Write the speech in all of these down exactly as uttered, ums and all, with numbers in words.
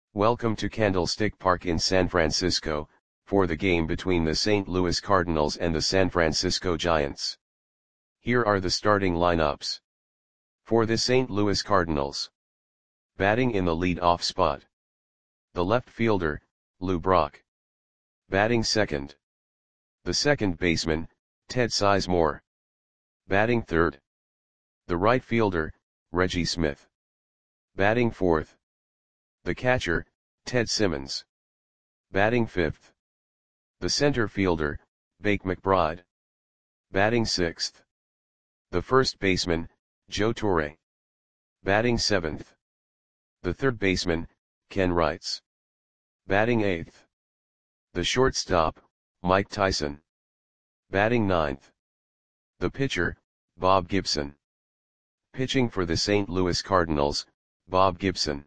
Welcome to Candlestick Park in San Francisco, for the game between the Saint Louis Cardinals and the San Francisco Giants. Here are the starting lineups. For the Saint Louis Cardinals. Batting in the lead-off spot. The left fielder, Lou Brock. Batting second. The second baseman, Ted Sizemore. Batting third. The right fielder, Reggie Smith. Batting fourth. The catcher, Ted Simmons. Batting fifth. The center fielder, Bake McBride. Batting sixth. The first baseman, Joe Torre. Batting seventh. The third baseman, Ken Wrights. Batting eighth. The shortstop, Mike Tyson. Batting ninth. The pitcher, Bob Gibson. Pitching for the Saint Louis Cardinals, Bob Gibson.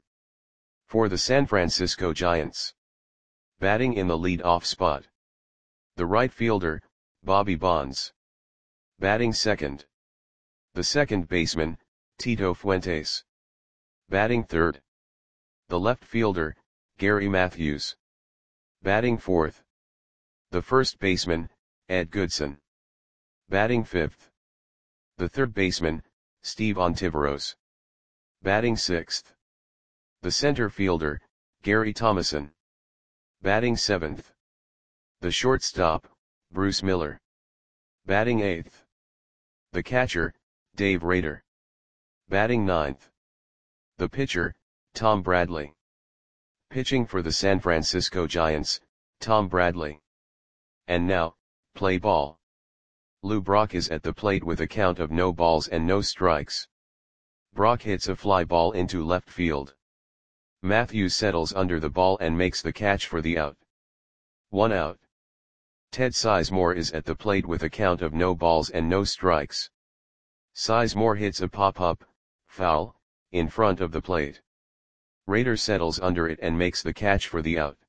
For the San Francisco Giants. Batting in the lead-off spot. The right fielder, Bobby Bonds. Batting second. The second baseman, Tito Fuentes. Batting third. The left fielder, Gary Matthews. Batting fourth. The first baseman, Ed Goodson. Batting fifth. The third baseman, Steve Ontiveros. Batting sixth. The center fielder, Gary Thomason. Batting seventh. The shortstop, Bruce Miller. Batting eighth. The catcher, Dave Rader. Batting ninth. The pitcher, Tom Bradley. Pitching for the San Francisco Giants, Tom Bradley. And now, play ball. Lou Brock is at the plate with a count of no balls and no strikes. Brock hits a fly ball into left field. Matthews settles under the ball and makes the catch for the out. One out. Ted Sizemore is at the plate with a count of no balls and no strikes. Sizemore hits a pop-up, foul, in front of the plate. Rader settles under it and makes the catch for the out.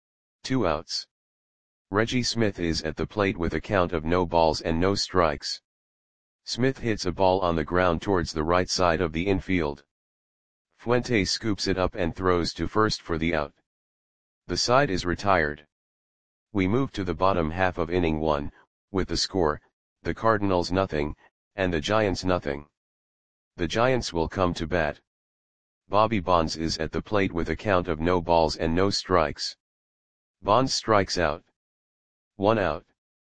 Two outs. Reggie Smith is at the plate with a count of no balls and no strikes. Smith hits a ball on the ground towards the right side of the infield. Fuentes scoops it up and throws to first for the out. The side is retired. We move to the bottom half of inning one, with the score, the Cardinals nothing, and the Giants nothing. The Giants will come to bat. Bobby Bonds is at the plate with a count of no balls and no strikes. Bonds strikes out. One out.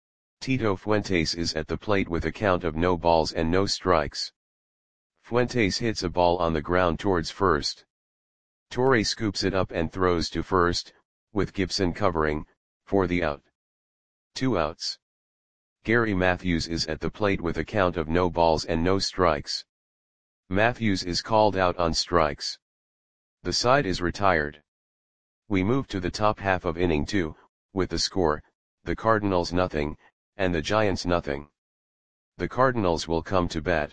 Tito Fuentes is at the plate with a count of no balls and no strikes. Fuentes hits a ball on the ground towards first. Torre scoops it up and throws to first, with Gibson covering, for the out. Two outs. Gary Matthews is at the plate with a count of no balls and no strikes. Matthews is called out on strikes. The side is retired. We move to the top half of inning two, with the score, the Cardinals nothing, and the Giants nothing. The Cardinals will come to bat.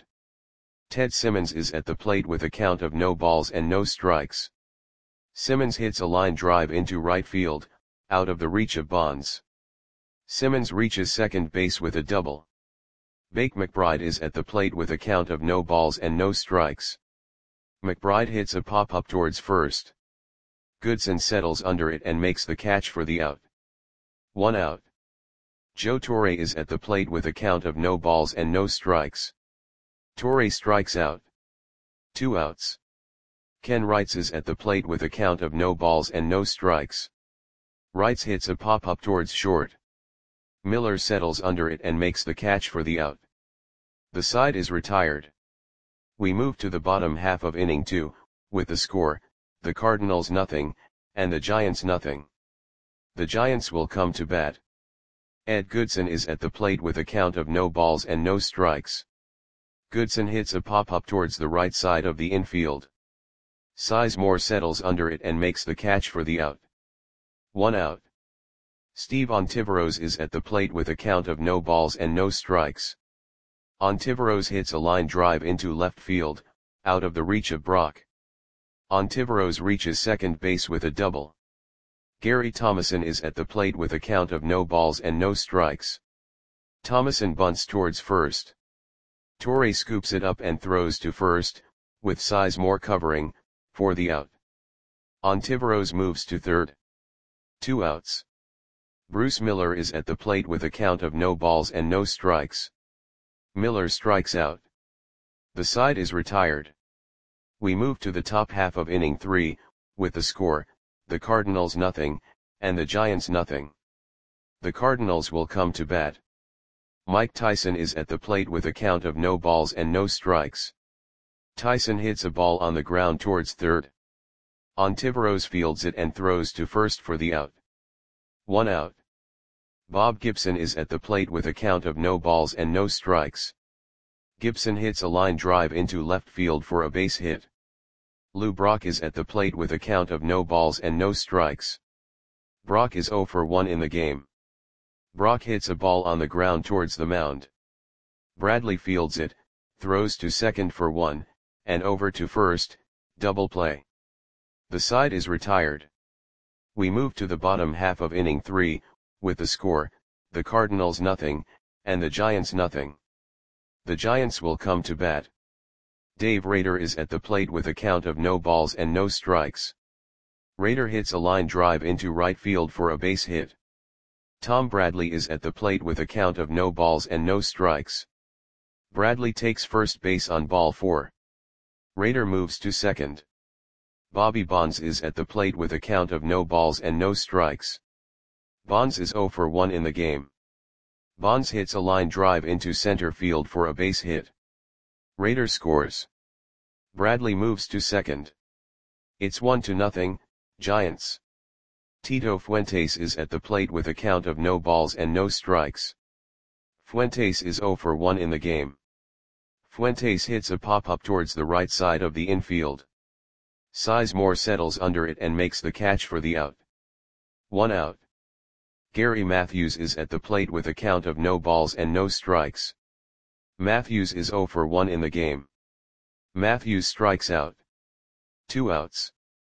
Ted Simmons is at the plate with a count of no balls and no strikes. Simmons hits a line drive into right field, out of the reach of Bonds. Simmons reaches second base with a double. Bake McBride is at the plate with a count of no balls and no strikes. McBride hits a pop-up towards first. Goodson settles under it and makes the catch for the out. One out. Joe Torre is at the plate with a count of no balls and no strikes. Torre strikes out. Two outs. Ken Wrights is at the plate with a count of no balls and no strikes. Wrights hits a pop-up towards short. Miller settles under it and makes the catch for the out. The side is retired. We move to the bottom half of inning two, with the score, the Cardinals nothing, and the Giants nothing. The Giants will come to bat. Ed Goodson is at the plate with a count of no balls and no strikes. Goodson hits a pop-up towards the right side of the infield. Sizemore settles under it and makes the catch for the out. One out. Steve Ontiveros is at the plate with a count of no balls and no strikes. Ontiveros hits a line drive into left field, out of the reach of Brock. Ontiveros reaches second base with a double. Gary Thomason is at the plate with a count of no balls and no strikes. Thomason bunts towards first. Torre scoops it up and throws to first, with Sizemore covering, for the out. Ontiveros moves to third. Two outs. Bruce Miller is at the plate with a count of no balls and no strikes. Miller strikes out. The side is retired. We move to the top half of inning three, with the score, the Cardinals nothing, and the Giants nothing. The Cardinals will come to bat. Mike Tyson is at the plate with a count of no balls and no strikes. Tyson hits a ball on the ground towards third. Ontiveros fields it and throws to first for the out. One out. Bob Gibson is at the plate with a count of no balls and no strikes. Gibson hits a line drive into left field for a base hit. Lou Brock is at the plate with a count of no balls and no strikes. Brock is oh for one in the game. Brock hits a ball on the ground towards the mound. Bradley fields it, throws to second for one, and over to first, double play. The side is retired. We move to the bottom half of inning three, with the score, the Cardinals nothing, and the Giants nothing. The Giants will come to bat. Dave Rader is at the plate with a count of no balls and no strikes. Rader hits a line drive into right field for a base hit. Tom Bradley is at the plate with a count of no balls and no strikes. Bradley takes first base on ball four. Rader moves to second. Bobby Bonds is at the plate with a count of no balls and no strikes. Bonds is oh for one in the game. Bonds hits a line drive into center field for a base hit. Rader scores. Bradley moves to second. It's one to nothing, Giants. Tito Fuentes is at the plate with a count of no balls and no strikes. Fuentes is oh for one in the game. Fuentes hits a pop-up towards the right side of the infield. Sizemore settles under it and makes the catch for the out. One out. Gary Matthews is at the plate with a count of no balls and no strikes. Matthews is oh for one in the game. Matthews strikes out. Two outs.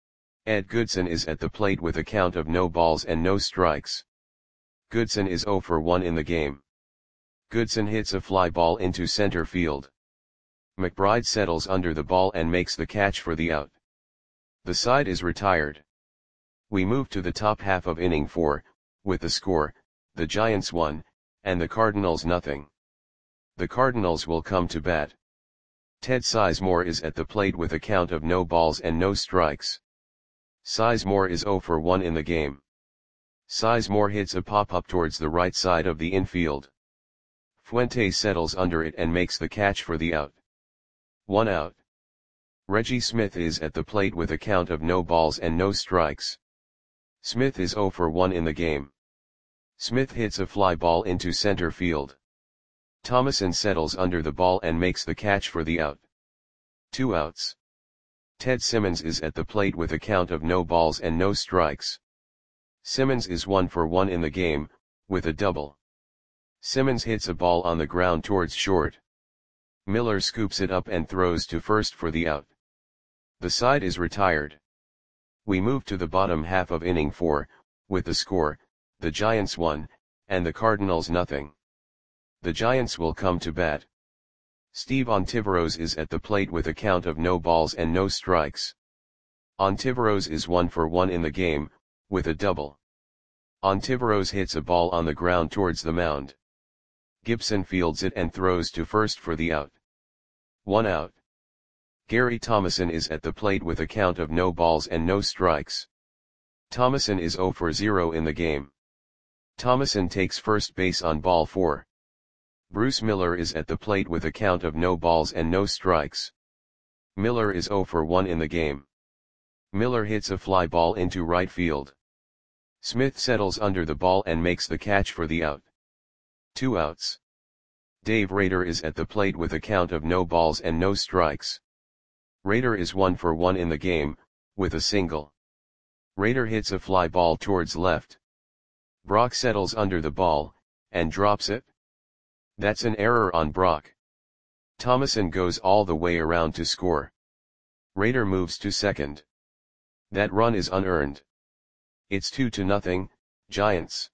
Ed Goodson is at the plate with a count of no balls and no strikes. Goodson is oh for one in the game. Goodson hits a fly ball into center field. McBride settles under the ball and makes the catch for the out. The side is retired. We move to the top half of inning four, with the score, the Giants one, and the Cardinals nothing. The Cardinals will come to bat. Ted Sizemore is at the plate with a count of no balls and no strikes. Sizemore is oh for one in the game. Sizemore hits a pop-up towards the right side of the infield. Fuentes settles under it and makes the catch for the out. One out. Reggie Smith is at the plate with a count of no balls and no strikes. Smith is oh for one in the game. Smith hits a fly ball into center field. Thomason settles under the ball and makes the catch for the out. Two outs. Ted Simmons is at the plate with a count of no balls and no strikes. Simmons is one for one in the game, with a double. Simmons hits a ball on the ground towards short. Miller scoops it up and throws to first for the out. The side is retired. We move to the bottom half of inning four, with the score, the Giants one, and the Cardinals nothing. The Giants will come to bat. Steve Ontiveros is at the plate with a count of no balls and no strikes. Ontiveros is one for one in the game, with a double. Ontiveros hits a ball on the ground towards the mound. Gibson fields it and throws to first for the out. One out. Gary Thomason is at the plate with a count of no balls and no strikes. Thomason is oh for zero in the game. Thomason takes first base on ball four. Bruce Miller is at the plate with a count of no balls and no strikes. Miller is oh for one in the game. Miller hits a fly ball into right field. Smith settles under the ball and makes the catch for the out. Two outs. Dave Rader is at the plate with a count of no balls and no strikes. Rader is one for one in the game, with a single. Rader hits a fly ball towards left. Brock settles under the ball, and drops it. That's an error on Brock. Thomason goes all the way around to score. Rader moves to second. That run is unearned. It's two to nothing, Giants.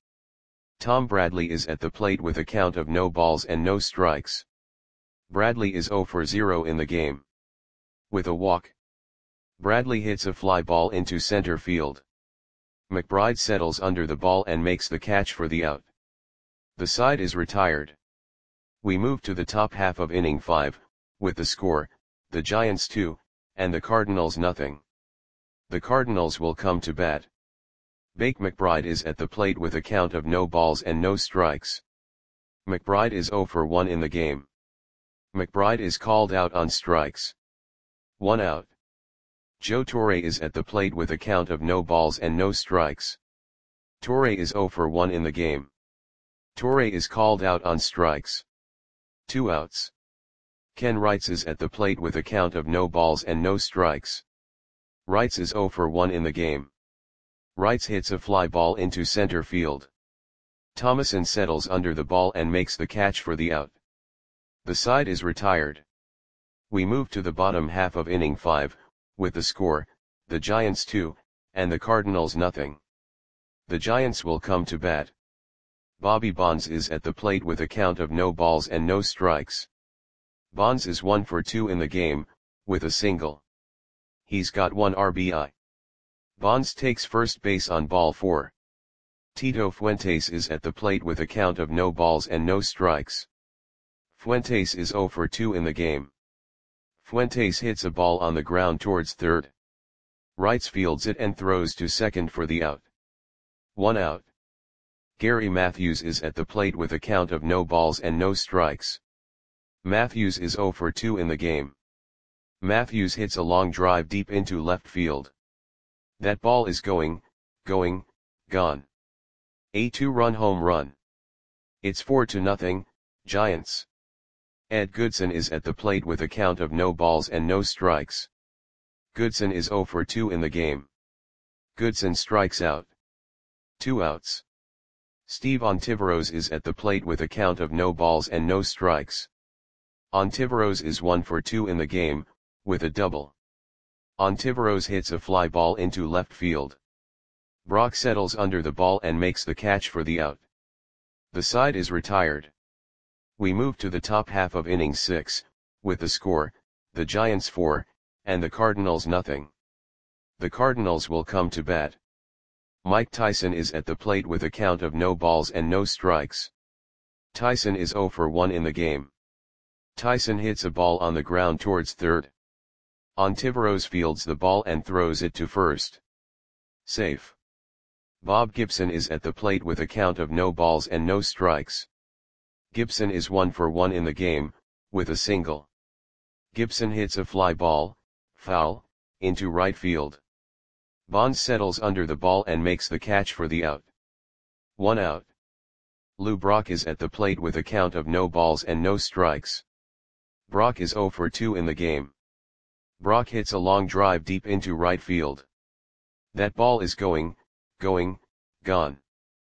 Tom Bradley is at the plate with a count of no balls and no strikes. Bradley is oh for zero in the game. With a walk. Bradley hits a fly ball into center field. McBride settles under the ball and makes the catch for the out. The side is retired. We move to the top half of inning five, with the score, the Giants two, and the Cardinals nothing. The Cardinals will come to bat. Bake McBride is at the plate with a count of no balls and no strikes. McBride is zero for one in the game. McBride is called out on strikes. One out. Joe Torre is at the plate with a count of no balls and no strikes. Torre is zero for one in the game. Torre is called out on strikes. Two outs. Ken Wrights is at the plate with a count of no balls and no strikes. Wrights is zero for one in the game. Wrights hits a fly ball into center field. Thomason settles under the ball and makes the catch for the out. The side is retired. We move to the bottom half of inning five, with the score, the Giants two, and the Cardinals nothing. The Giants will come to bat. Bobby Bonds is at the plate with a count of no balls and no strikes. Bonds is one for two in the game, with a single. He's got one R B I. Bonds takes first base on ball four. Tito Fuentes is at the plate with a count of no balls and no strikes. Fuentes is zero for two in the game. Fuentes hits a ball on the ground towards third. Wrights fields it and throws to second for the out. One out. Gary Matthews is at the plate with a count of no balls and no strikes. Matthews is zero for two in the game. Matthews hits a long drive deep into left field. That ball is going, going, gone. A two-run home run. It's four to nothing, Giants. Ed Goodson is at the plate with a count of no balls and no strikes. Goodson is zero for two in the game. Goodson strikes out. Two outs. Steve Ontiveros is at the plate with a count of no balls and no strikes. Ontiveros is one for two in the game, with a double. Ontiveros hits a fly ball into left field. Brock settles under the ball and makes the catch for the out. The side is retired. We move to the top half of inning six, with the score, the Giants four, and the Cardinals nothing. The Cardinals will come to bat. Mike Tyson is at the plate with a count of no balls and no strikes. Tyson is zero for one in the game. Tyson hits a ball on the ground towards third. Ontiveros fields the ball and throws it to first. Safe. Bob Gibson is at the plate with a count of no balls and no strikes. Gibson is one for one in the game, with a single. Gibson hits a fly ball, foul, into right field. Bonds settles under the ball and makes the catch for the out. One out. Lou Brock is at the plate with a count of no balls and no strikes. Brock is zero for two in the game. Brock hits a long drive deep into right field. That ball is going, going, gone.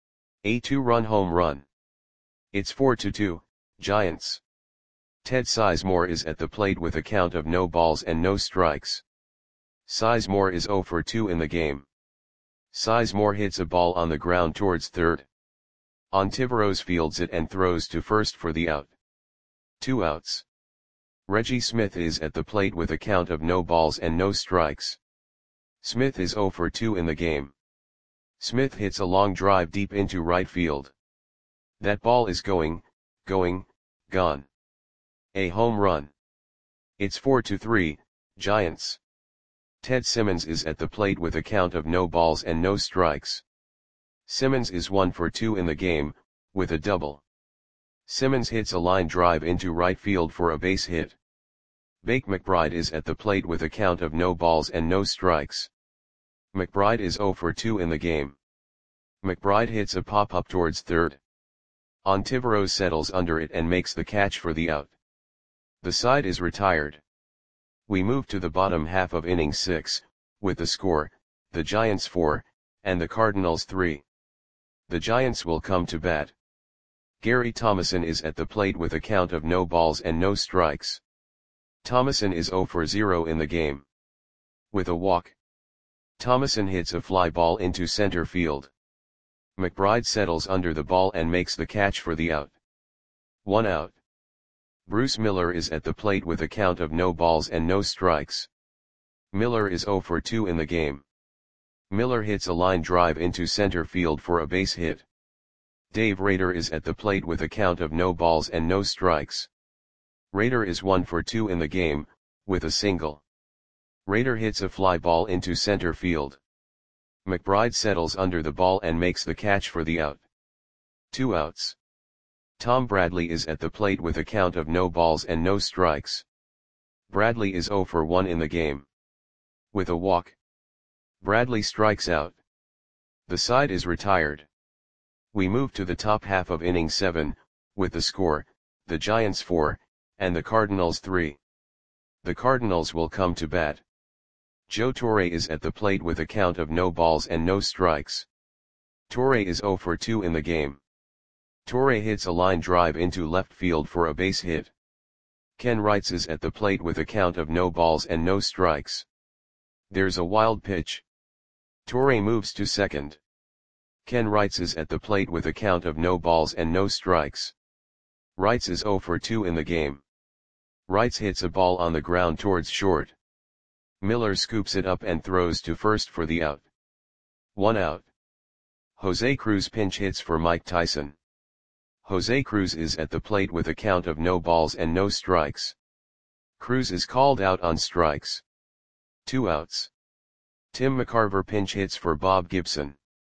A two-run home run. It's four to two, Giants. Ted Sizemore is at the plate with a count of no balls and no strikes. Sizemore is zero for two in the game. Sizemore hits a ball on the ground towards third. Ontiveros fields it and throws to first for the out. Two outs. Reggie Smith is at the plate with a count of no balls and no strikes. Smith is zero for two in the game. Smith hits a long drive deep into right field. That ball is going, going, gone. A home run. It's four to three, Giants. Ted Simmons is at the plate with a count of no balls and no strikes. Simmons is one for two in the game, with a double. Simmons hits a line drive into right field for a base hit. Bake McBride is at the plate with a count of no balls and no strikes. McBride is zero for two in the game. McBride hits a pop-up towards third. Ontiveros settles under it and makes the catch for the out. The side is retired. We move to the bottom half of inning six, with the score, the Giants four, and the Cardinals three. The Giants will come to bat. Gary Thomason is at the plate with a count of no balls and no strikes. Thomason is zero for zero in the game. With a walk. Thomason hits a fly ball into center field. McBride settles under the ball and makes the catch for the out. One out. Bruce Miller is at the plate with a count of no balls and no strikes. Miller is zero for two in the game. Miller hits a line drive into center field for a base hit. Dave Rader is at the plate with a count of no balls and no strikes. Rader is one for two in the game, with a single. Rader hits a fly ball into center field. McBride settles under the ball and makes the catch for the out. Two outs. Tom Bradley is at the plate with a count of no balls and no strikes. Bradley is zero for one in the game. With a walk, Bradley strikes out. The side is retired. We move to the top half of inning seven, with the score, the Giants four, and the Cardinals three. The Cardinals will come to bat. Joe Torre is at the plate with a count of no balls and no strikes. Torre is zero for two in the game. Torre hits a line drive into left field for a base hit. Ken Wrights is at the plate with a count of no balls and no strikes. There's a wild pitch. Torre moves to second. Ken Wrights is at the plate with a count of no balls and no strikes. Wrights is zero for two in the game. Wrights hits a ball on the ground towards short. Miller scoops it up and throws to first for the out. One out. Jose Cruz pinch hits for Mike Tyson. Jose Cruz is at the plate with a count of no balls and no strikes. Cruz is called out on strikes. Two outs. Tim McCarver pinch hits for Bob Gibson.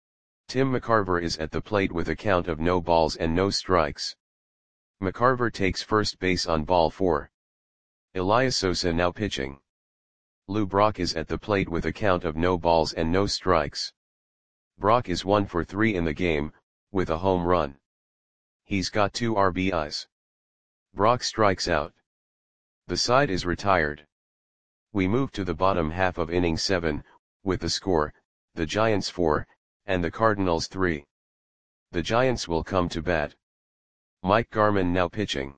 Tim McCarver is at the plate with a count of no balls and no strikes. McCarver takes first base on ball four. Elias Sosa now pitching. Lou Brock is at the plate with a count of no balls and no strikes. Brock is one for three in the game, with a home run. He's got two R B Is. Brock strikes out. The side is retired. We move to the bottom half of inning seven, with the score, the Giants four, and the Cardinals three. The Giants will come to bat. Mike Garman now pitching.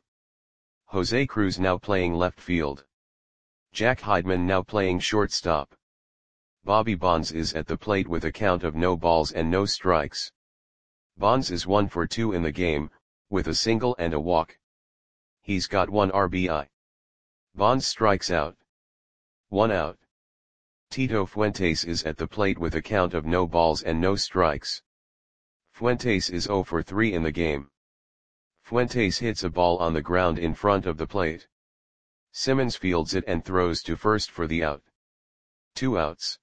Jose Cruz now playing left field. Jack Heidman now playing shortstop. Bobby Bonds is at the plate with a count of no balls and no strikes. Bonds is one for two in the game, with a single and a walk. He's got one R B I. Bonds strikes out. One out. Tito Fuentes is at the plate with a count of no balls and no strikes. Fuentes is zero for three in the game. Fuentes hits a ball on the ground in front of the plate. Simmons fields it and throws to first for the out. Two outs.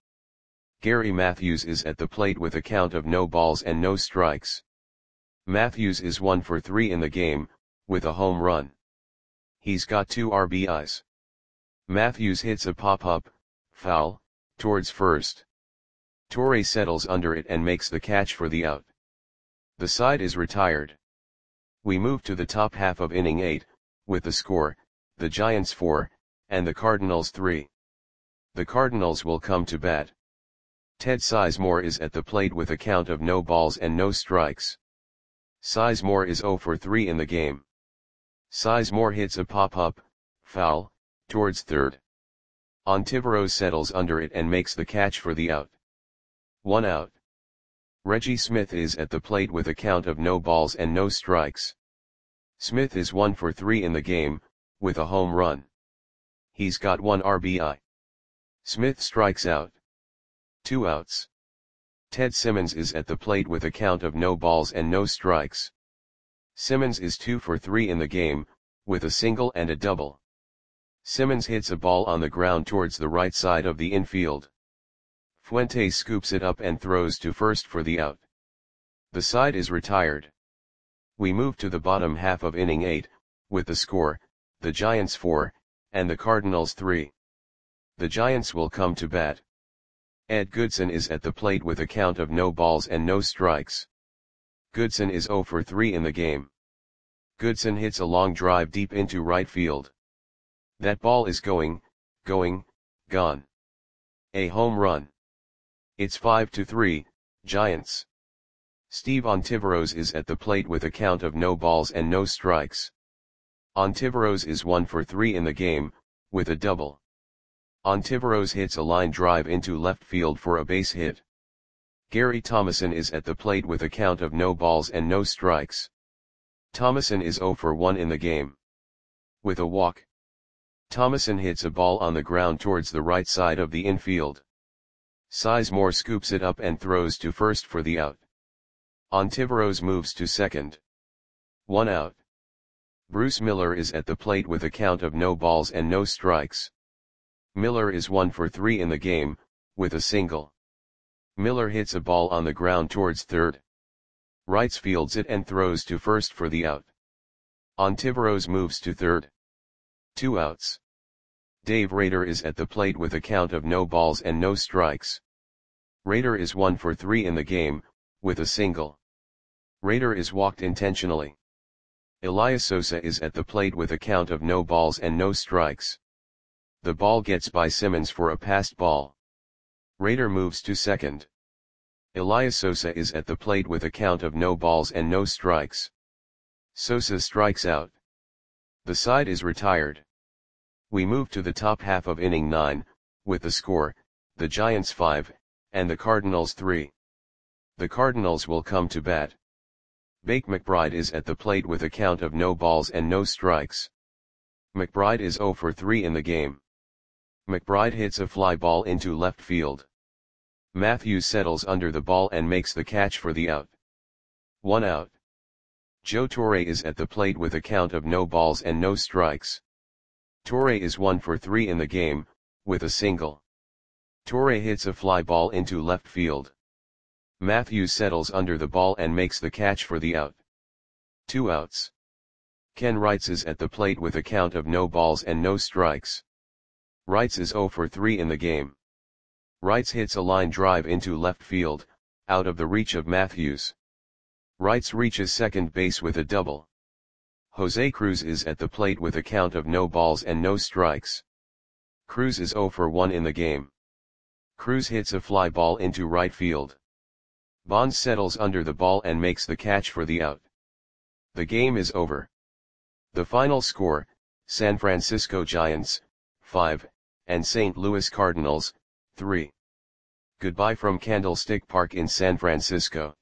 Gary Matthews is at the plate with a count of no balls and no strikes. Matthews is one for three in the game, with a home run. He's got two R B Is. Matthews hits a pop-up, foul, towards first. Torre settles under it and makes the catch for the out. The side is retired. We move to the top half of inning eight, with the score, the Giants four, and the Cardinals three. The Cardinals will come to bat. Ted Sizemore is at the plate with a count of no balls and no strikes. Sizemore is zero for three in the game. Sizemore hits a pop-up, foul, towards third. Ontiveros settles under it and makes the catch for the out. One out. Reggie Smith is at the plate with a count of no balls and no strikes. Smith is one for three in the game, with a home run. He's got one R B I. Smith strikes out. Two outs. Ted Simmons is at the plate with a count of no balls and no strikes. Simmons is two for three in the game, with a single and a double. Simmons hits a ball on the ground towards the right side of the infield. Fuentes scoops it up and throws to first for the out. The side is retired. We move to the bottom half of inning eight, with the score, the Giants four, and the Cardinals three. The Giants will come to bat. Ed Goodson is at the plate with a count of no balls and no strikes. Goodson is zero for three in the game. Goodson hits a long drive deep into right field. That ball is going, going, gone. A home run. It's five to three, Giants. Steve Ontiveros is at the plate with a count of no balls and no strikes. Ontiveros is one for three in the game, with a double. Ontiveros hits a line drive into left field for a base hit. Gary Thomason is at the plate with a count of no balls and no strikes. Thomason is zero for one in the game. With a walk. Thomason hits a ball on the ground towards the right side of the infield. Sizemore scoops it up and throws to first for the out. Ontiveros moves to second. One out. Bruce Miller is at the plate with a count of no balls and no strikes. Miller is one for three in the game, with a single. Miller hits a ball on the ground towards third. Wrights fields it and throws to first for the out. Ontiveros moves to third. Two outs. Dave Rader is at the plate with a count of no balls and no strikes. Rader is one for three in the game, with a single. Rader is walked intentionally. Elias Sosa is at the plate with a count of no balls and no strikes. The ball gets by Simmons for a passed ball. Rader moves to second. Elias Sosa is at the plate with a count of no balls and no strikes. Sosa strikes out. The side is retired. We move to the top half of inning nine, with the score, the Giants five, and the Cardinals three. The Cardinals will come to bat. Bake McBride is at the plate with a count of no balls and no strikes. McBride is zero for three in the game. McBride hits a fly ball into left field. Matthews settles under the ball and makes the catch for the out. One out. Joe Torre is at the plate with a count of no balls and no strikes. Torre is one for three in the game, with a single. Torre hits a fly ball into left field. Matthews settles under the ball and makes the catch for the out. Two outs. Ken Wrights is at the plate with a count of no balls and no strikes. Wrights is zero for three in the game. Wrights hits a line drive into left field, out of the reach of Matthews. Wrights reaches second base with a double. Jose Cruz is at the plate with a count of no balls and no strikes. Cruz is zero for one in the game. Cruz hits a fly ball into right field. Bonds settles under the ball and makes the catch for the out. The game is over. The final score, San Francisco Giants, five, and Saint Louis Cardinals, three. Goodbye from Candlestick Park in San Francisco.